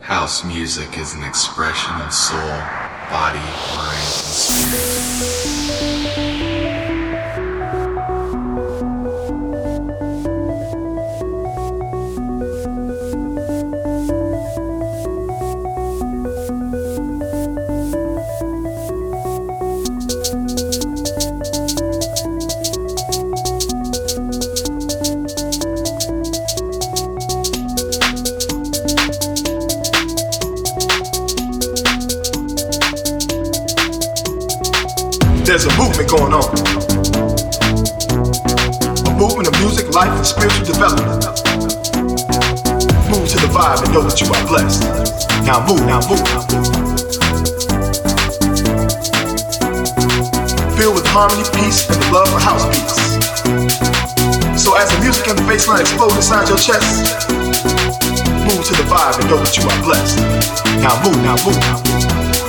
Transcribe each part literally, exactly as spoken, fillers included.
House music is an expression of soul, body, mind, and spirit. There's a movement going on. A movement of music, life, and spiritual development. Move to the vibe and know that you are blessed. Now move, now move, now move. Filled with harmony, peace, and the love for house beats. So as the music and the bass line explode inside your chest, move to the vibe and know that you are blessed. Now move, now move, now move.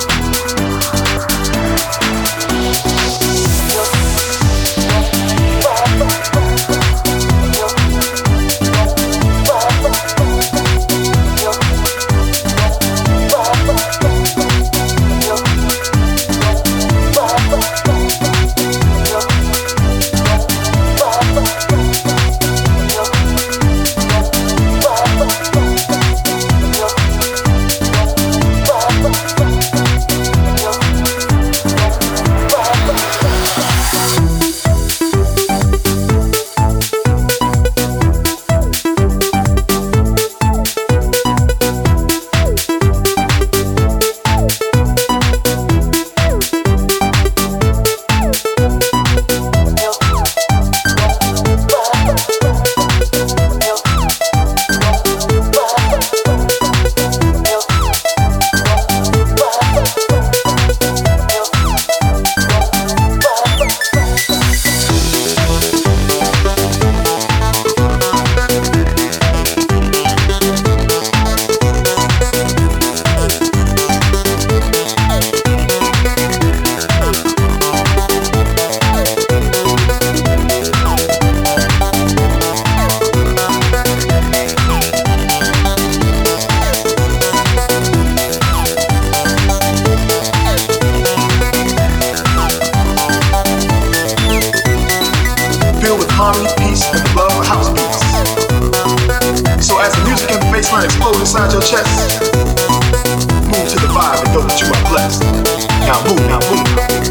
Explode inside your chest. Move to the vibe and know that you are blessed. Now move, now move, now move.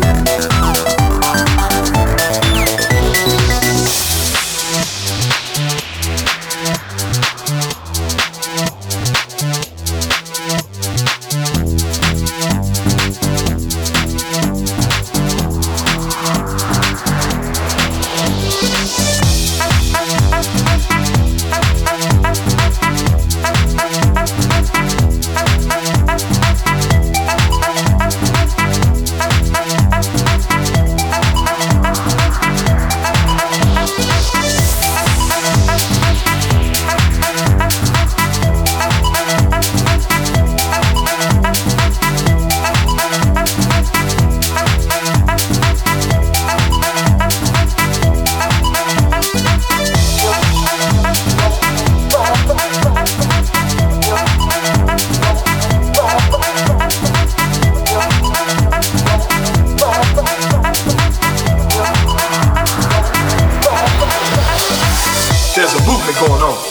There's a movement going on.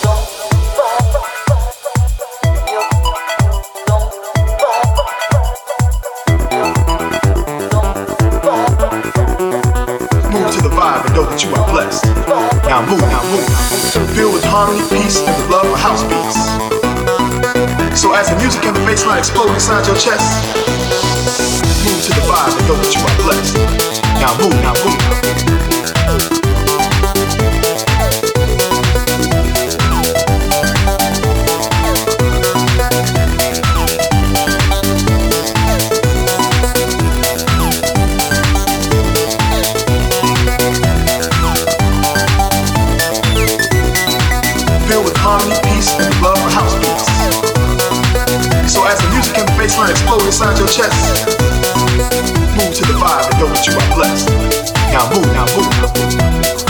Move to the vibe and know that you are blessed. Now move, now move, now move. Filled with harmony, peace, and the love for house beats. So as the music and the bass line explode inside your chest, move to the vibe and know that you are blessed. Now move, now move, now move. Harmony, peace, and love for house beats. So as the music and the bass line explode inside your chest, move to the vibe and know that you are blessed. Now move, now move, now move.